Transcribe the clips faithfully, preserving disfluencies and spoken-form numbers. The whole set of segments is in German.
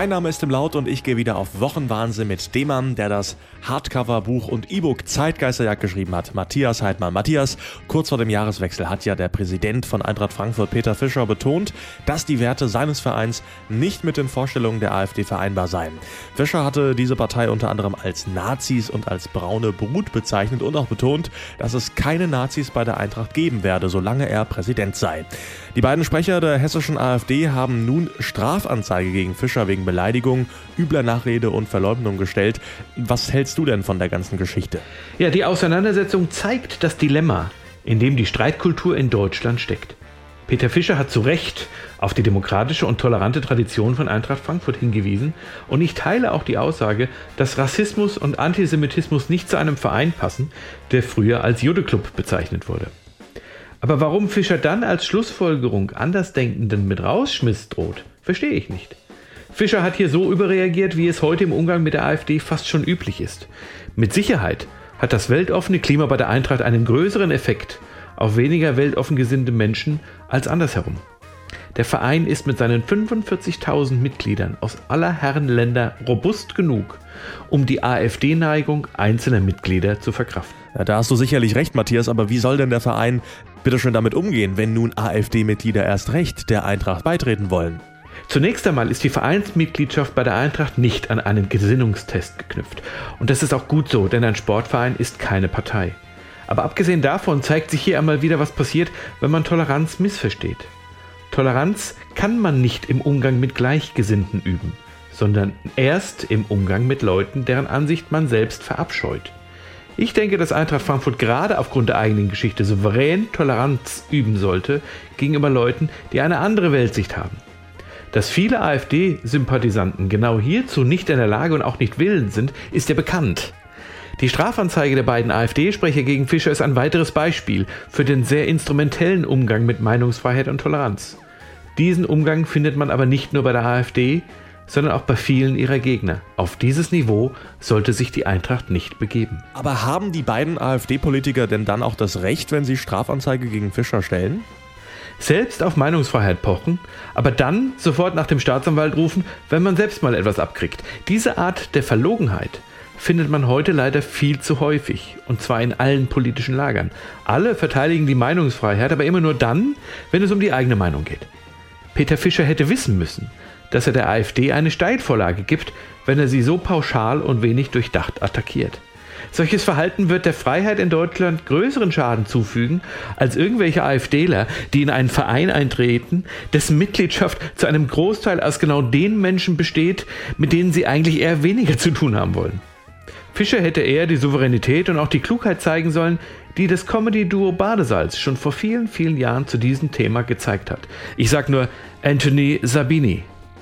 Mein Name ist Tim Laut und ich gehe wieder auf Wochenwahnsinn mit dem Mann, der das Hardcover-Buch und E-Book Zeitgeisterjagd geschrieben hat, Matthias Heidmann. Matthias, kurz vor dem Jahreswechsel hat ja der Präsident von Eintracht Frankfurt, Peter Fischer, betont, dass die Werte seines Vereins nicht mit den Vorstellungen der AfD vereinbar seien. Fischer hatte diese Partei unter anderem als Nazis und als braune Brut bezeichnet und auch betont, dass es keine Nazis bei der Eintracht geben werde, solange er Präsident sei. Die beiden Sprecher der hessischen AfD haben nun Strafanzeige gegen Fischer wegen Beleidigung, übler Nachrede und Verleumdung gestellt. Was hältst du denn von der ganzen Geschichte? Ja, die Auseinandersetzung zeigt das Dilemma, in dem die Streitkultur in Deutschland steckt. Peter Fischer hat zu Recht auf die demokratische und tolerante Tradition von Eintracht Frankfurt hingewiesen und ich teile auch die Aussage, dass Rassismus und Antisemitismus nicht zu einem Verein passen, der früher als Jude-Club bezeichnet wurde. Aber warum Fischer dann als Schlussfolgerung Andersdenkenden mit Rausschmiss droht, verstehe ich nicht. Fischer hat hier so überreagiert, wie es heute im Umgang mit der AfD fast schon üblich ist. Mit Sicherheit hat das weltoffene Klima bei der Eintracht einen größeren Effekt auf weniger weltoffen gesinnte Menschen als andersherum. Der Verein ist mit seinen fünfundvierzigtausend Mitgliedern aus aller Herren Länder robust genug, um die AfD-Neigung einzelner Mitglieder zu verkraften. Ja, da hast du sicherlich recht, Matthias, aber wie soll denn der Verein bitte schön damit umgehen, wenn nun AfD-Mitglieder erst recht der Eintracht beitreten wollen? Zunächst einmal ist die Vereinsmitgliedschaft bei der Eintracht nicht an einen Gesinnungstest geknüpft. Und das ist auch gut so, denn ein Sportverein ist keine Partei. Aber abgesehen davon zeigt sich hier einmal wieder, was passiert, wenn man Toleranz missversteht. Toleranz kann man nicht im Umgang mit Gleichgesinnten üben, sondern erst im Umgang mit Leuten, deren Ansicht man selbst verabscheut. Ich denke, dass Eintracht Frankfurt gerade aufgrund der eigenen Geschichte souverän Toleranz üben sollte gegenüber Leuten, die eine andere Weltsicht haben. Dass viele AfD-Sympathisanten genau hierzu nicht in der Lage und auch nicht willens sind, ist ja bekannt. Die Strafanzeige der beiden AfD-Sprecher gegen Fischer ist ein weiteres Beispiel für den sehr instrumentellen Umgang mit Meinungsfreiheit und Toleranz. Diesen Umgang findet man aber nicht nur bei der AfD, sondern auch bei vielen ihrer Gegner. Auf dieses Niveau sollte sich die Eintracht nicht begeben. Aber haben die beiden AfD-Politiker denn dann auch das Recht, wenn sie Strafanzeige gegen Fischer stellen? Selbst auf Meinungsfreiheit pochen, aber dann sofort nach dem Staatsanwalt rufen, wenn man selbst mal etwas abkriegt. Diese Art der Verlogenheit findet man heute leider viel zu häufig, und zwar in allen politischen Lagern. Alle verteidigen die Meinungsfreiheit, aber immer nur dann, wenn es um die eigene Meinung geht. Peter Fischer hätte wissen müssen, dass er der AfD eine Steilvorlage gibt, wenn er sie so pauschal und wenig durchdacht attackiert. Solches Verhalten wird der Freiheit in Deutschland größeren Schaden zufügen als irgendwelche AfDler, die in einen Verein eintreten, dessen Mitgliedschaft zu einem Großteil aus genau den Menschen besteht, mit denen sie eigentlich eher weniger zu tun haben wollen. Fischer hätte eher die Souveränität und auch die Klugheit zeigen sollen, die das Comedy-Duo Badesalz schon vor vielen, vielen Jahren zu diesem Thema gezeigt hat. Ich sag nur Anthony Sabini.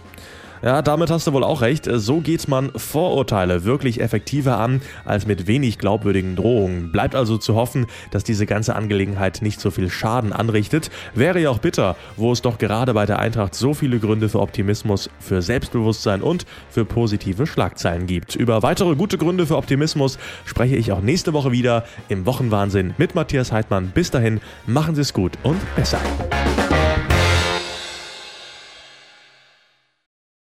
Ja, damit hast du wohl auch recht. So geht man Vorurteile wirklich effektiver an als mit wenig glaubwürdigen Drohungen. Bleibt also zu hoffen, dass diese ganze Angelegenheit nicht so viel Schaden anrichtet. Wäre ja auch bitter, wo es doch gerade bei der Eintracht so viele Gründe für Optimismus, für Selbstbewusstsein und für positive Schlagzeilen gibt. Über weitere gute Gründe für Optimismus spreche ich auch nächste Woche wieder im Wochenwahnsinn mit Matthias Heidmann. Bis dahin, machen Sie es gut und besser.